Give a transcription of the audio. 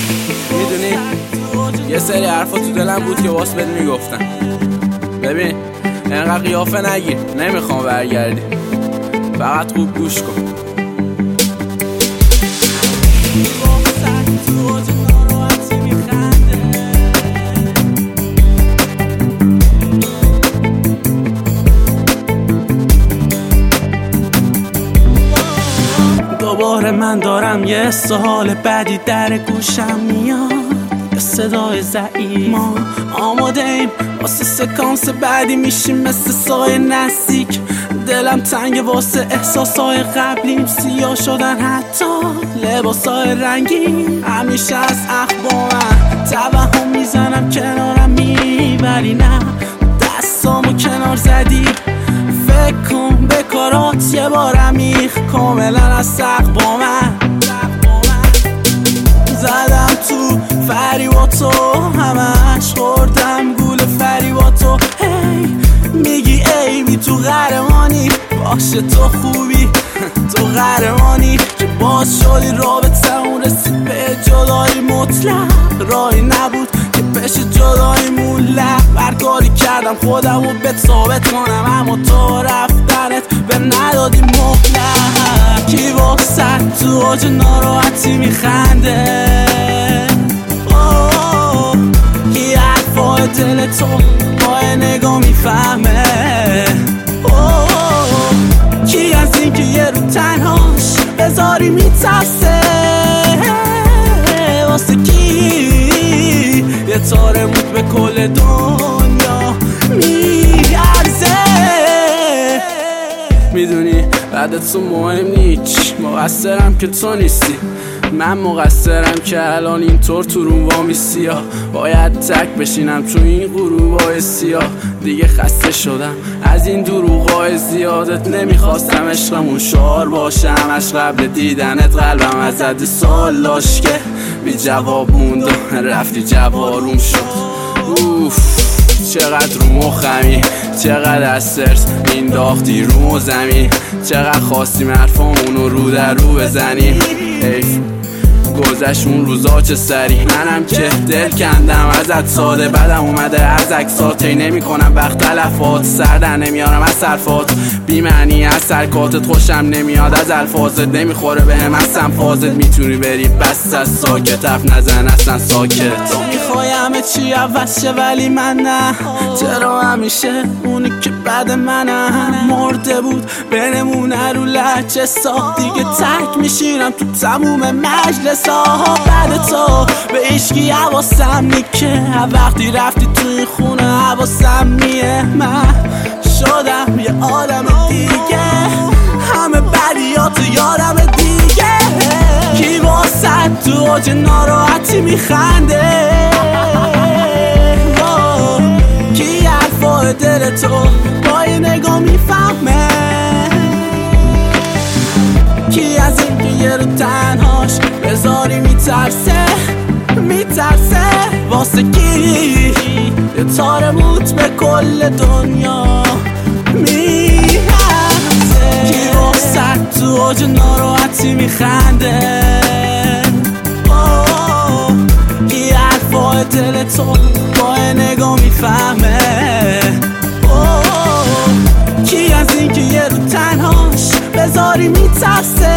میدونی یه سری حرفا تو دلم بود که واسه بهت میگفتم. ببین انقدر قیافه نگیر، نمیخوام برگردی، فقط خوب گوش کن. دوباره من دارم یه سوال بعدی در گوشم میاد، یه صدای ضعیف. ما آماده ایم واسه سکانس بعدی، میشیم مثل سایه نزدیک. دلم تنگ واسه احساسای قبلیم، سیاه شدن حتی لباسای رنگی. همیشه از اخبارم توهم میزنم کنارم میبری، نه دستامو کنار زدی. فکر کن به کارات یه بارم میخ کاملا از سق با من زدم تو فریباتو، همش خوردم گول فریباتو. هی میگی ای بی تو قهرمانی، باشه تو خوبی تو قهرمانی که باز شدی رابطمون رسید به جدایی مطلق. راهی نبود که بشه جدایی مولق، برکاری کردم خودمو به ثابت کنم، اما تو رفتنت به ندادی مهلت. کی واسه تو اوج ناراحتی میخنده، کی حرفای دل تو با نگاه میفهمه، کی از این که یه رو تنهاش بذاری میترسه، واسه کی یه تاره موت به کل دنیا میارزه. میدونی بعد تو مهم نیست، مقصرم که تو نیستی، من مقصرم که الان اینطور تو روم وامی سیاه. باید تک بشینم تو این غروبای سیاه، دیگه خسته شدم از این دروغای زیادت. نمیخواستم عشقمون شعار باشه، همش قبل دیدنت قلبم ازت سال داشت که بی جواب موند و رفتی جواروم شد. چقدر رو مخمی، چقدر از سرس مینداختی رو زمین، چقدر خواستیم حرفامونو رو در رو بزنیم. حیف گذشت اون روزا چه سری، منم که دل کندم ازت ساده، بدم اومده از عکسات. تی نمی کنم وقت تلفات، سر در نمیارم از حرفات، بی معنی از سرکاتت خوشم نمیاد از الفاظت، نمیخوره بهم اصلا فازت. میتونی بری بس از ساکت، حرف نزن اصلا ساکت. تو میخوای همه چی عوض شه ولی من نه، چرا همیشه اونی که بعد منم مرده بود بنمونه رو لحجه ساخت. دیگه تک میشینم تو تموم مجلس بعد تو به عشقی حواسم نیکه، وقتی رفتی تو این خونه حواسم میه. من شدم یه آدم دیگه، همه بدیاتو یادم دیگه. کی واسه تو اوج ناراحتی میخنده، کی حرفای دل تو با یه نگاه میفهمه، کی از این که یه رو تنهاش بذاری میترسه واسه کی یه تاره موت به کل دنیا میارزه. کی واسه تو اوج ناراحتی میخنده، کی حرفای دل تو با نگاه میفهمه، کی از این که یه رو تنهاش بذاری میترسه